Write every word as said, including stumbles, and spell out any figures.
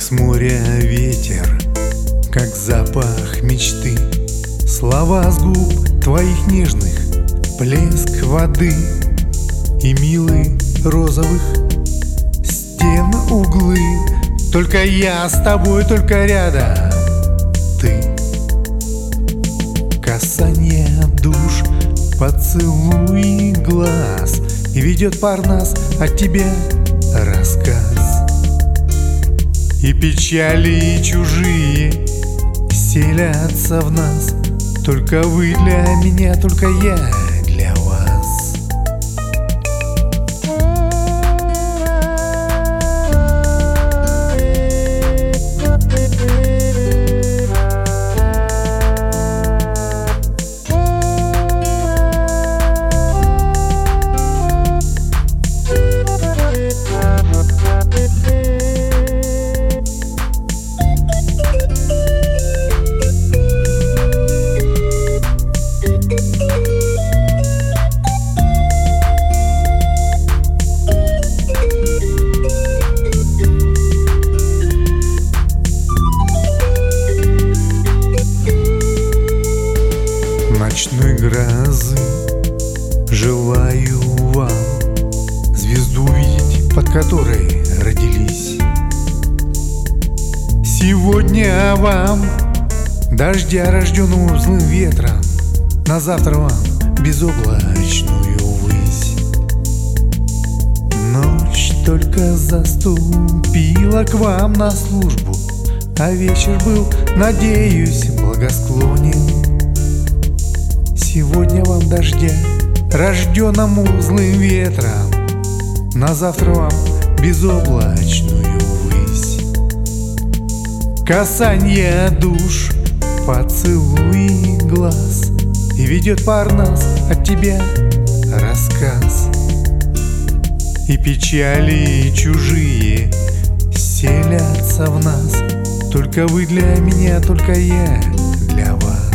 с моря ветер, как запах мечты, слова с губ твоих нежных, плеск воды и милый розовых стен углы. Только я с тобой, только рядом ты. Касание душ, поцелуй глаз, и ведет пар нас от тебя рассказ. И печали чужие селятся в нас, только вы для меня, только я для вас. Ночной грозы желаю вам звезду увидеть, под которой родились. Сегодня вам дождя, рожденного злым ветром, на завтра вам безоблачную высь. Ночь только заступила к вам на службу, а вечер был, надеюсь, благосклонен. Сегодня вам дождя, рожденному злым ветром, на завтра вам безоблачную высь. Касание душ, поцелуй глаз, и ведет пар нас от тебя рассказ. И печали чужие селятся в нас, только вы для меня, только я для вас.